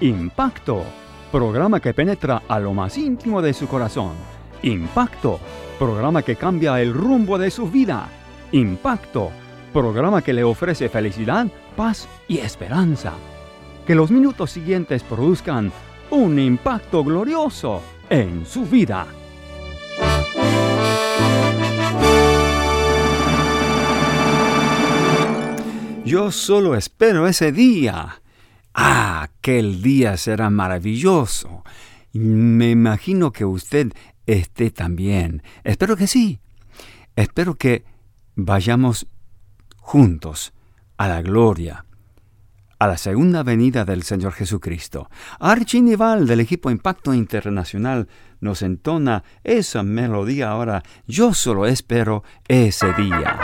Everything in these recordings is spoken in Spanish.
Impacto, programa que penetra a lo más íntimo de su corazón. Impacto, programa que cambia el rumbo de su vida. Impacto, programa que le ofrece felicidad, paz y esperanza. Que los minutos siguientes produzcan un impacto glorioso en su vida. Yo solo espero ese día. Aquel día será maravilloso. Me imagino que usted esté también. Espero que sí. Espero que vayamos juntos a la gloria, a la segunda venida del Señor Jesucristo. Archie Nival del equipo Impacto Internacional nos entona esa melodía ahora. Yo solo espero ese día.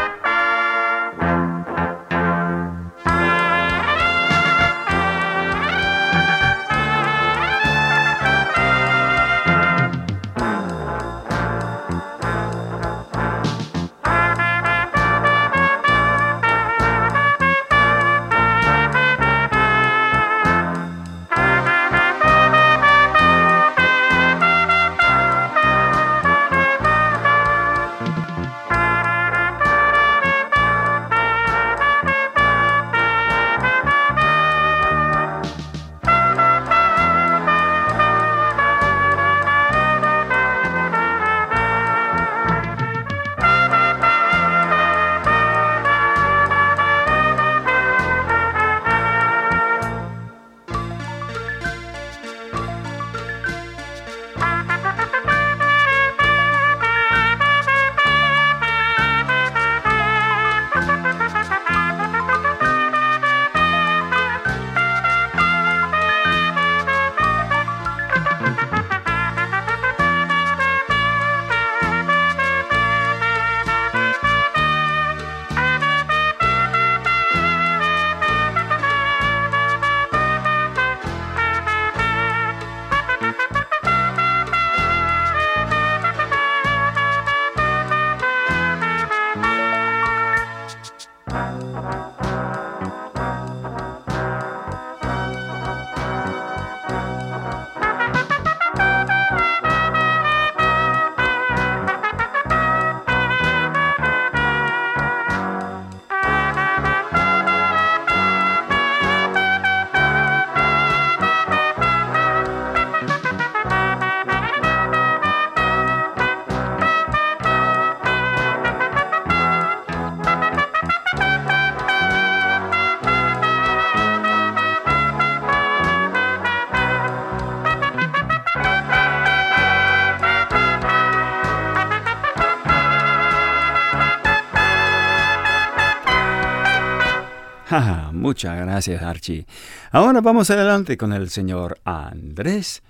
Muchas gracias, Archie. Ahora vamos adelante con el señor Andrés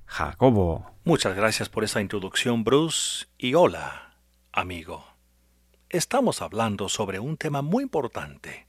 Jacobo. Muchas gracias por esa introducción, Bruce. Y hola, amigo. Estamos hablando sobre un tema muy importante.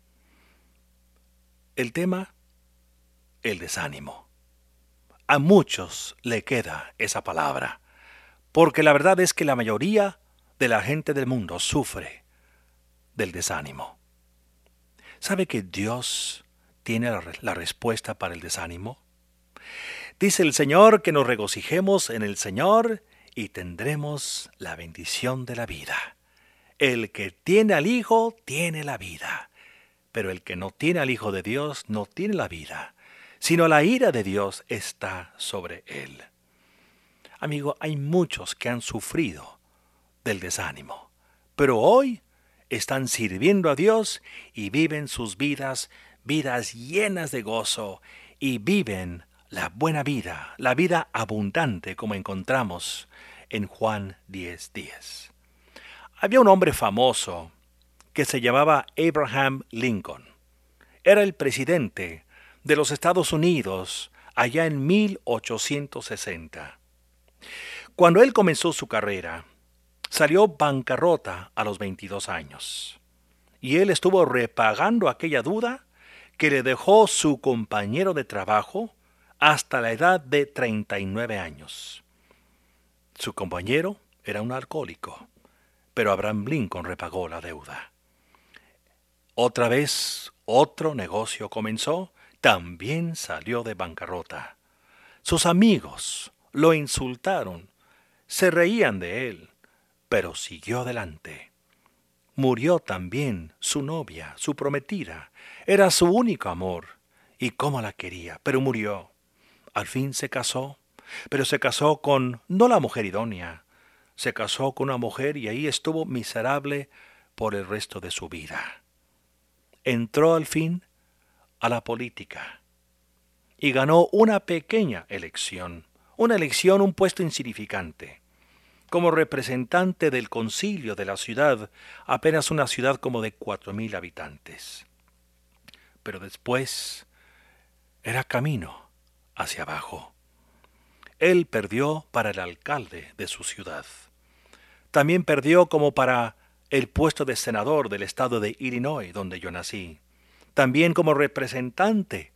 El tema, el desánimo. A muchos le queda esa palabra, porque la verdad es que la mayoría de la gente del mundo sufre del desánimo. ¿Sabe que Dios tiene la respuesta para el desánimo? Dice el Señor que nos regocijemos en el Señor y tendremos la bendición de la vida. El que tiene al Hijo tiene la vida, pero el que no tiene al Hijo de Dios no tiene la vida, sino la ira de Dios está sobre él. Amigo, hay muchos que han sufrido del desánimo, pero hoy están sirviendo a Dios y viven sus vidas llenas de gozo, y viven la buena vida, la vida abundante, como encontramos en Juan 10:10. Había un hombre famoso que se llamaba Abraham Lincoln. Era el presidente de los Estados Unidos allá en 1860. Cuando él comenzó su carrera, salió bancarrota a los 22 años. Y él estuvo repagando aquella deuda que le dejó su compañero de trabajo hasta la edad de 39 años. Su compañero era un alcohólico, pero Abraham Lincoln repagó la deuda. Otra vez, otro negocio comenzó, también salió de bancarrota. Sus amigos lo insultaron, se reían de él, pero siguió adelante. Murió también su novia, su prometida. Era su único amor. Y cómo la quería, pero murió. Al fin se casó, pero se casó con no la mujer idónea. Se casó con una mujer y ahí estuvo miserable por el resto de su vida. Entró al fin a la política y ganó una pequeña elección, un puesto insignificante. Como representante del concilio de la ciudad, apenas una ciudad como de 4,000 habitantes. Pero después era camino hacia abajo. Él perdió para el alcalde de su ciudad. También perdió como para el puesto de senador del estado de Illinois, donde yo nací. También como representante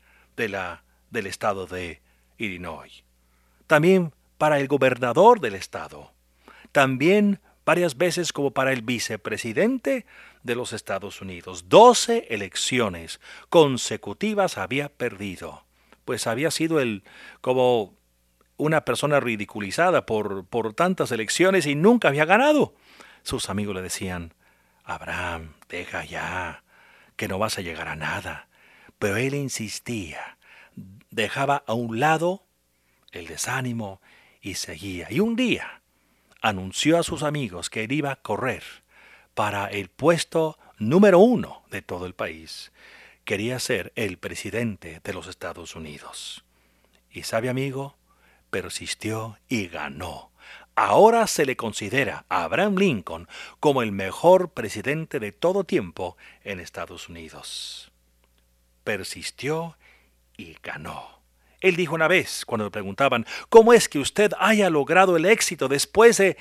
del estado de Illinois. También para el gobernador del estado. También varias veces como para el vicepresidente de los Estados Unidos. 12 elecciones consecutivas había perdido, pues había sido como una persona ridiculizada por tantas elecciones y nunca había ganado. Sus amigos le decían, Abraham, deja ya, que no vas a llegar a nada. Pero él insistía, dejaba a un lado el desánimo y seguía. Y un día anunció a sus amigos que él iba a correr para el puesto número 1 de todo el país. Quería ser el presidente de los Estados Unidos. Y sabe, amigo, persistió y ganó. Ahora se le considera a Abraham Lincoln como el mejor presidente de todo tiempo en Estados Unidos. Persistió y ganó. Él dijo una vez, cuando le preguntaban, ¿cómo es que usted haya logrado el éxito después de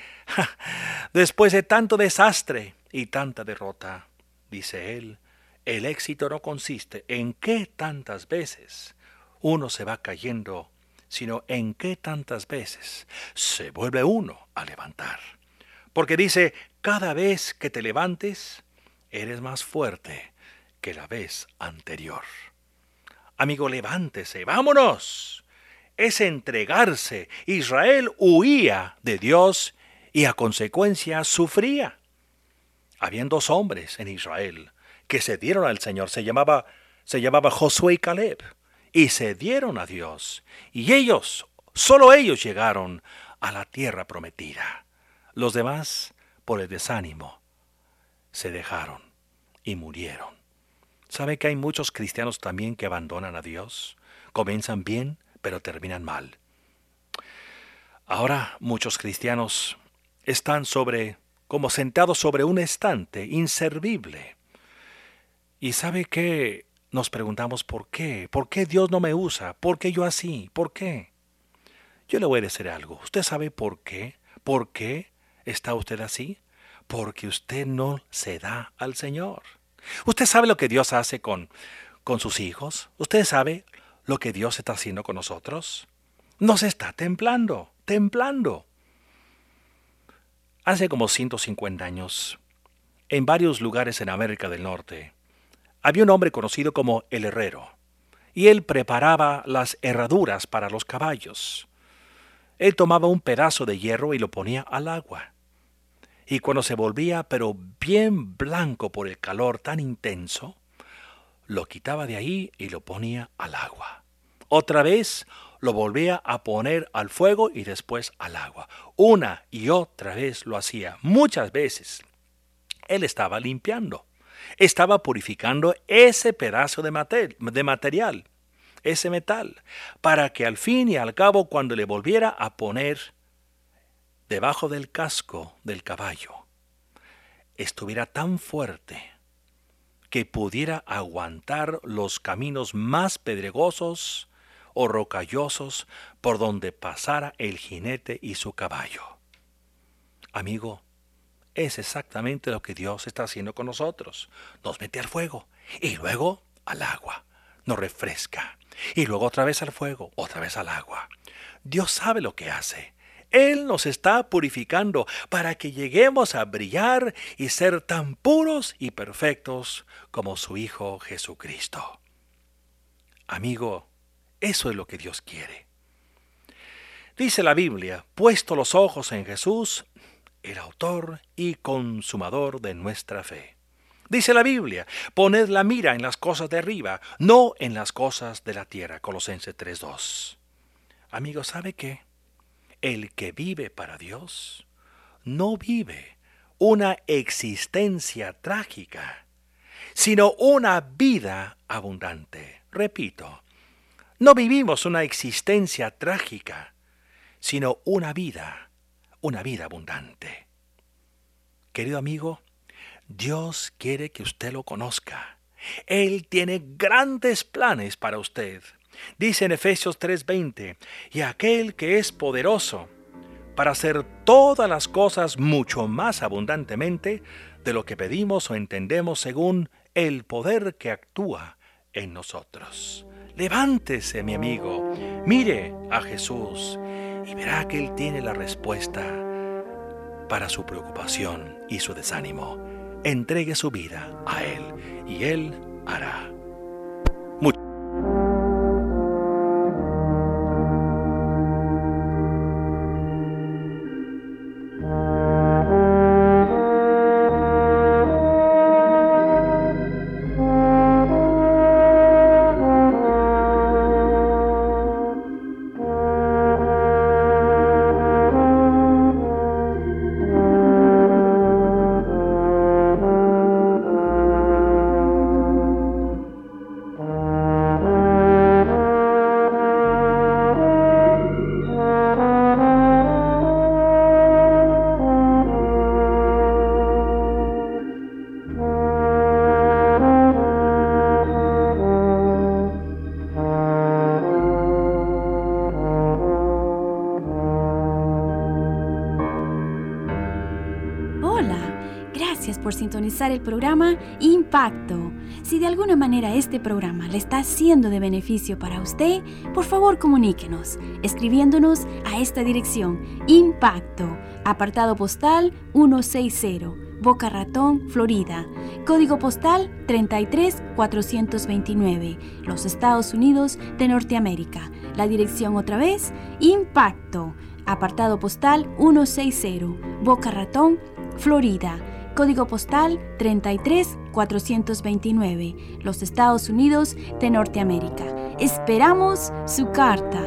tanto desastre y tanta derrota? Dice él, el éxito no consiste en qué tantas veces uno se va cayendo, sino en qué tantas veces se vuelve uno a levantar. Porque dice, cada vez que te levantes, eres más fuerte que la vez anterior. Amigo, levántese, vámonos. Es entregarse. Israel huía de Dios y a consecuencia sufría. Habían 2 hombres en Israel que se dieron al Señor. Se llamaba Josué y Caleb. Y se dieron a Dios. Y solo ellos llegaron a la tierra prometida. Los demás, por el desánimo, se dejaron y murieron. ¿Sabe que hay muchos cristianos también que abandonan a Dios? Comienzan bien, pero terminan mal. Ahora muchos cristianos están como sentados sobre un estante inservible. ¿Y sabe qué? Nos preguntamos ¿por qué? ¿Por qué Dios no me usa? ¿Por qué yo así? ¿Por qué? Yo le voy a decir algo. ¿Usted sabe por qué? ¿Por qué está usted así? Porque usted no se da al Señor. ¿Usted sabe lo que Dios hace con sus hijos? ¿Usted sabe lo que Dios está haciendo con nosotros? Nos está templando. Hace como 150 años, en varios lugares en América del Norte, había un hombre conocido como el herrero, y él preparaba las herraduras para los caballos. Él tomaba un pedazo de hierro y lo ponía al agua. Y cuando se volvía, pero bien blanco por el calor tan intenso, lo quitaba de ahí y lo ponía al agua. Otra vez lo volvía a poner al fuego y después al agua. Una y otra vez lo hacía, muchas veces. Él estaba limpiando, estaba purificando ese pedazo de material, ese metal, para que al fin y al cabo, cuando le volviera a poner debajo del casco del caballo, estuviera tan fuerte que pudiera aguantar los caminos más pedregosos o rocallosos por donde pasara el jinete y su caballo. Amigo, es exactamente lo que Dios está haciendo con nosotros. Nos mete al fuego y luego al agua. Nos refresca y luego otra vez al fuego, otra vez al agua. Dios sabe lo que hace. Él nos está purificando para que lleguemos a brillar y ser tan puros y perfectos como su Hijo Jesucristo. Amigo, eso es lo que Dios quiere. Dice la Biblia, puesto los ojos en Jesús, el autor y consumador de nuestra fe. Dice la Biblia, poned la mira en las cosas de arriba, no en las cosas de la tierra. Colosenses 3:2. Amigo, ¿sabe qué? El que vive para Dios no vive una existencia trágica, sino una vida abundante. Repito, no vivimos una existencia trágica, sino una vida abundante. Querido amigo, Dios quiere que usted lo conozca. Él tiene grandes planes para usted. Dice en Efesios 3:20, y aquel que es poderoso para hacer todas las cosas mucho más abundantemente de lo que pedimos o entendemos según el poder que actúa en nosotros. Levántese, mi amigo, mire a Jesús y verá que Él tiene la respuesta para su preocupación y su desánimo. Entregue su vida a Él y Él hará mucho. Por sintonizar el programa Impacto. Si de alguna manera este programa le está siendo de beneficio para usted, por favor comuníquenos, escribiéndonos a esta dirección: Impacto, apartado postal 160, Boca Ratón, Florida, código postal 33429, los Estados Unidos de Norteamérica. La dirección otra vez: Impacto, apartado postal 160, Boca Ratón, Florida, código postal 33429, los Estados Unidos de Norteamérica. Esperamos su carta.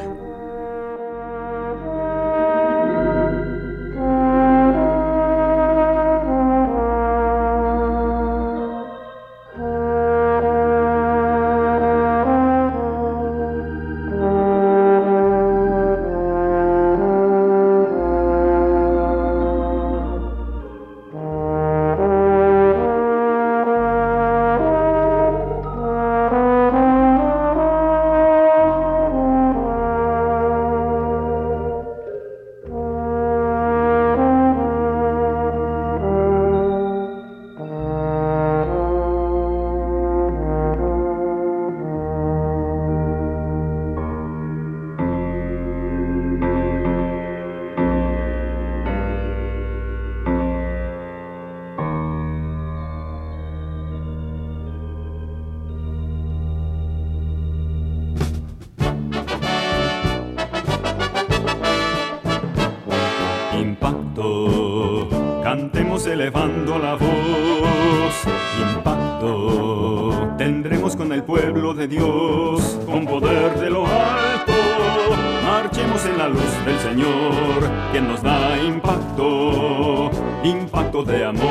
Cantemos elevando la voz. Impacto tendremos con el pueblo de Dios, con poder de lo alto. Marchemos en la luz del Señor, quien nos da impacto, impacto de amor,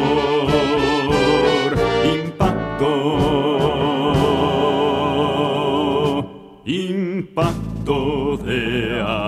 impacto de amor.